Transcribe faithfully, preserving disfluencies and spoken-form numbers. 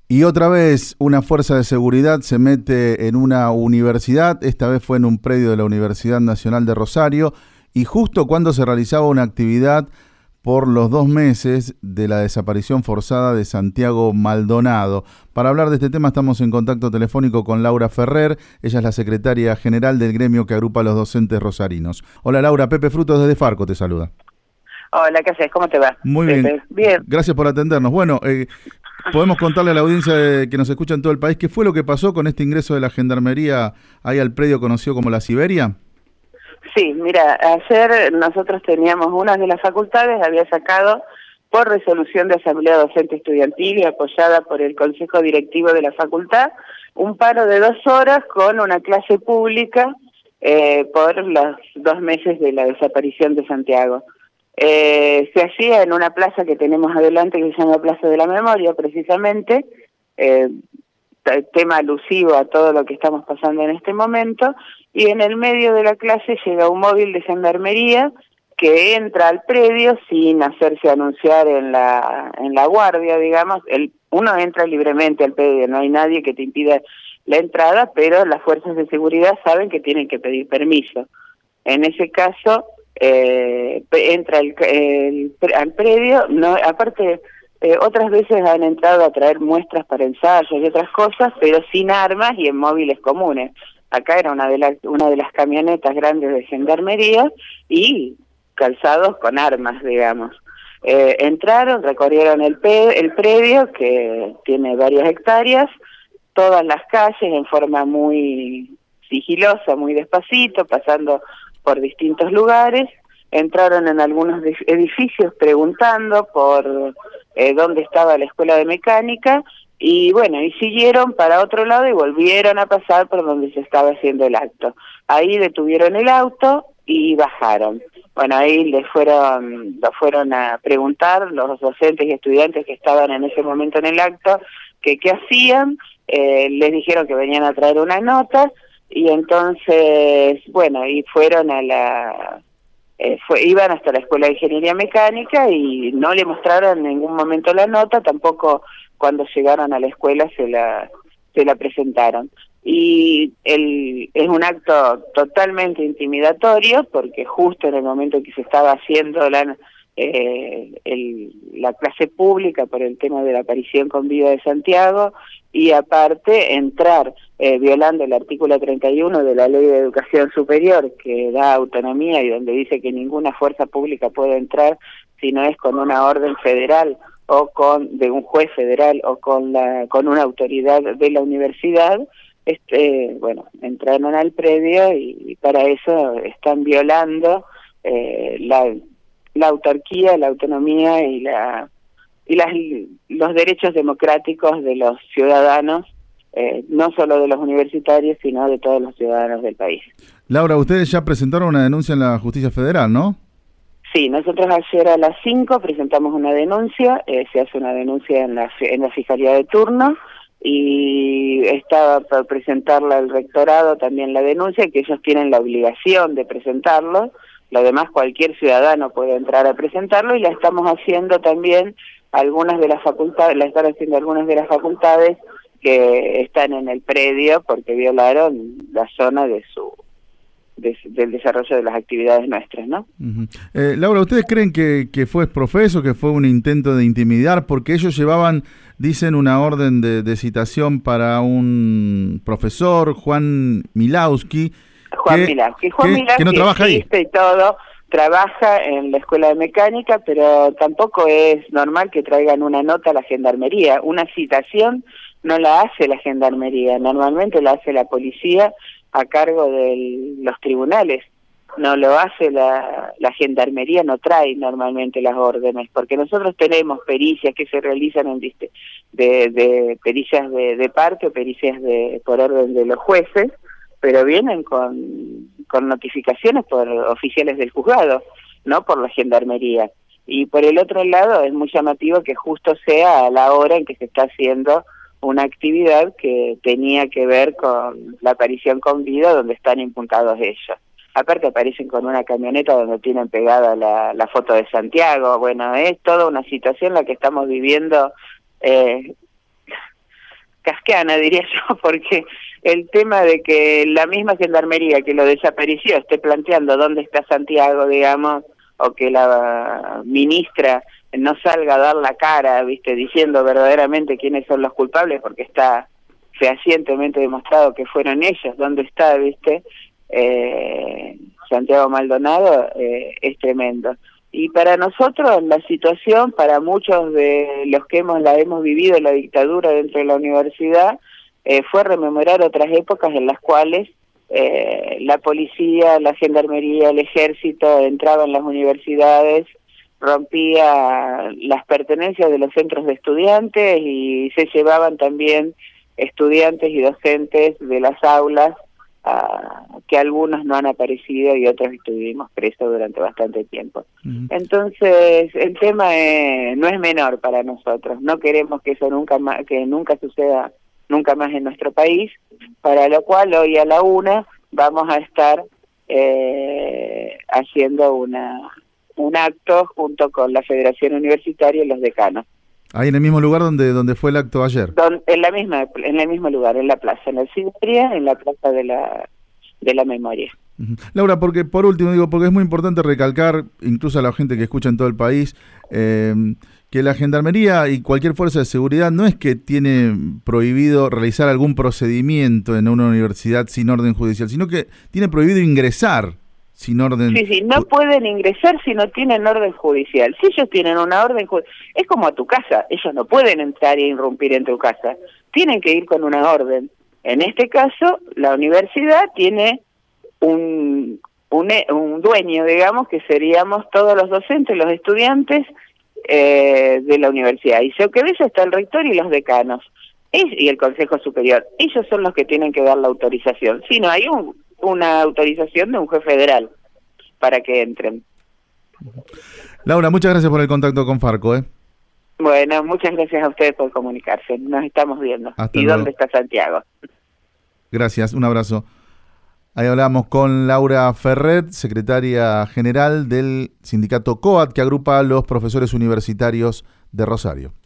Y otra vez una fuerza de seguridad se mete en una universidad, esta vez fue en un predio de la Universidad Nacional de Rosario, y justo cuando se realizaba una actividad por los dos meses de la desaparición forzada de Santiago Maldonado. Para hablar de este tema estamos en contacto telefónico con Laura Ferrer, ella es la secretaria general del gremio que agrupa a los docentes rosarinos. Hola Laura, Pepe Frutos desde Farco te saluda. Hola, ¿qué haces? ¿Cómo te va? Muy Pepe? bien. Bien. Gracias por atendernos. Bueno, eh, podemos contarle a la audiencia de, que nos escucha en todo el país, ¿qué fue lo que pasó con este ingreso de la Gendarmería ahí al predio conocido como la Siberia? Sí, mira, ayer nosotros teníamos una de las facultades, había sacado por resolución de Asamblea Docente Estudiantil y apoyada por el Consejo Directivo de la facultad, un paro de dos horas con una clase pública eh, por los dos meses de la desaparición de Santiago. Eh, se hacía en una plaza que tenemos adelante que se llama Plaza de la Memoria, precisamente, eh, tema alusivo a todo lo que estamos pasando en este momento, y en el medio de la clase llega un móvil de gendarmería que entra al predio sin hacerse anunciar en la en la guardia, digamos. El, uno entra libremente al predio, no hay nadie que te impida la entrada, pero las fuerzas de seguridad saben que tienen que pedir permiso. En ese caso, eh, entra el, el, al predio, no, aparte... Eh, otras veces han entrado a traer muestras para ensayos y otras cosas, pero sin armas y en móviles comunes. Acá era una de las una de las camionetas grandes de gendarmería y calzados con armas, digamos. Eh, entraron, recorrieron el, pe el predio, que tiene varias hectáreas, todas las calles en forma muy sigilosa, muy despacito, pasando por distintos lugares. Entraron en algunos edificios preguntando por eh, dónde estaba la escuela de mecánica y bueno, y siguieron para otro lado y volvieron a pasar por donde se estaba haciendo el acto. Ahí detuvieron el auto y bajaron. Bueno, ahí les fueron, lo fueron a preguntar los docentes y estudiantes que estaban en ese momento en el acto que qué hacían, eh, les dijeron que venían a traer una nota y entonces, bueno, y fueron a la... Eh, fue, iban hasta la Escuela de Ingeniería Mecánica y no le mostraron en ningún momento la nota, tampoco cuando llegaron a la escuela se la se la presentaron. Y el, es un acto totalmente intimidatorio porque justo en el momento que se estaba haciendo la, eh, el, la clase pública por el tema de la aparición con vida de Santiago y aparte entrar eh, violando el artículo treinta y uno de la Ley de Educación Superior que da autonomía y donde dice que ninguna fuerza pública puede entrar si no es con una orden federal o con de un juez federal o con la con una autoridad de la universidad. Este, bueno, entraron al predio y, y para eso están violando eh, la, la autarquía, la autonomía y la y las, los derechos democráticos de los ciudadanos, eh, no solo de los universitarios, sino de todos los ciudadanos del país. Laura, ustedes ya presentaron una denuncia en la Justicia Federal, ¿no? Sí, nosotros ayer a las cinco presentamos una denuncia, eh, se hace una denuncia en la, en la Fiscalía de turno, y estaba por presentarla al rectorado también la denuncia, que ellos tienen la obligación de presentarlo, lo demás cualquier ciudadano puede entrar a presentarlo, y la estamos haciendo también algunas de las facultades, la están haciendo algunas de las facultades que están en el predio porque violaron la zona de su de, del desarrollo de las actividades nuestras, ¿no? Uh-huh. eh, Laura, ¿ustedes creen que, que fue exprofeso, que fue un intento de intimidar? Porque ellos llevaban, dicen, una orden de, de citación para un profesor, Juan Milowski. Juan que, Milowski. Juan que, Milowski que no trabaja ahí. Y todo. Trabaja en la Escuela de Mecánica, pero tampoco es normal que traigan una nota a la Gendarmería. Una citación no la hace la Gendarmería, normalmente la hace la policía a cargo de los tribunales. No lo hace la, la Gendarmería, no trae normalmente las órdenes, porque nosotros tenemos pericias que se realizan en de, de pericias de, de parte o pericias de por orden de los jueces, pero vienen con, con notificaciones por oficiales del juzgado, no por la Gendarmería. Y por el otro lado es muy llamativo que justo sea a la hora en que se está haciendo una actividad que tenía que ver con la aparición con vida donde están imputados ellos. Aparte aparecen con una camioneta donde tienen pegada la, la foto de Santiago. Bueno, es toda una situación la que estamos viviendo, eh, kafkiana, diría yo, porque el tema de que la misma gendarmería que lo desapareció esté planteando dónde está Santiago, digamos, o que la ministra no salga a dar la cara, viste, diciendo verdaderamente quiénes son los culpables, porque está fehacientemente demostrado que fueron ellos, dónde está, viste, eh, Santiago Maldonado, eh, es tremendo. Y para nosotros la situación, para muchos de los que hemos la hemos vivido la dictadura dentro de la universidad, eh, fue rememorar otras épocas en las cuales eh, la policía, la gendarmería, el ejército entraba en las universidades, rompía las pertenencias de los centros de estudiantes y se llevaban también estudiantes y docentes de las aulas, Uh, que algunos no han aparecido y otros estuvimos presos durante bastante tiempo. Uh-huh. Entonces, el tema es, no es menor para nosotros. No queremos que eso nunca más, que nunca suceda nunca más en nuestro país, para lo cual hoy a la una vamos a estar eh, haciendo una un acto junto con la Federación Universitaria y los decanos. Ahí en el mismo lugar donde donde fue el acto ayer. Don, en la misma en el mismo lugar, en la plaza, en el Ciberia, en la plaza de la de la memoria. Uh-huh. Laura, porque por último digo, porque es muy importante recalcar, incluso a la gente que escucha en todo el país, eh, que la Gendarmería y cualquier fuerza de seguridad no es que tiene prohibido realizar algún procedimiento en una universidad sin orden judicial, sino que tiene prohibido ingresar sin orden... Sí, sí, no pueden ingresar si no tienen orden judicial. Si ellos tienen una orden judicial, es como a tu casa, ellos no pueden entrar e irrumpir en tu casa, tienen que ir con una orden. En este caso, la universidad tiene un, un, un dueño, digamos, que seríamos todos los docentes, los estudiantes eh, de la universidad. Y sobre eso está el rector y los decanos, y el Consejo Superior. Ellos son los que tienen que dar la autorización. Si no, hay un... una autorización de un juez federal para que entren. Laura, muchas gracias por el contacto con Farco, ¿eh? Bueno, muchas gracias a ustedes por comunicarse. Nos estamos viendo. Hasta ¿Y luego. dónde está Santiago? Gracias, un abrazo. Ahí hablamos con Laura Ferret, secretaria general del sindicato COAT, que agrupa a los profesores universitarios de Rosario.